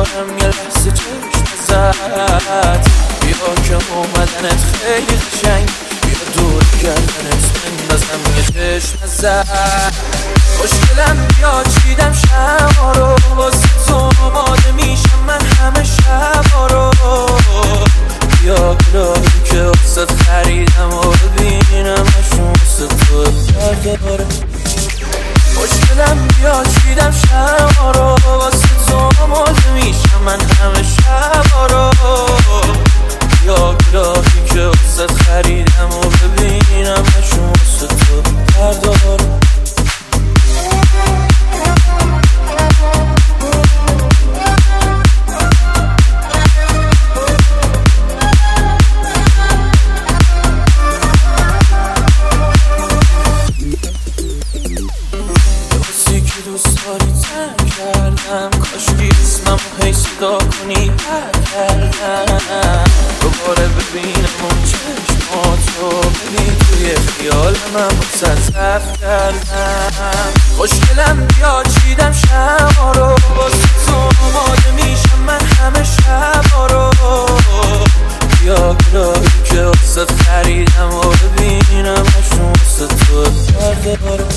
دارم یه لحظه چشم زد. بیا که اومدنت خیلی قشنگ، بیا دور کردنت بندازم یه چشم زد. خوشگلم بیا چیدم شما رو، واسه تو آماده میشم من همه شبا رو. بیا گلایی که واسه خریدم و ببینم اشون واسه تو برداره. خوشگلم بیا چیدم شما رو، واسه تو آماده میشم من همه شبا رو. بیا گلایی که واسه خریدم و ببینم اشون واسه تو برداره. کاشکی اسمم هی صدا کنی کردم، دوباره ببینم اون چشماتو، ببین توی خیال من بسد صرف کردم. خوشگلم بیا چیدم شما رو، واسه تو آماده میشم من همه شبا رو. بیا گلایی که واسه خریدم و ببینم اشون واسه تو برداره.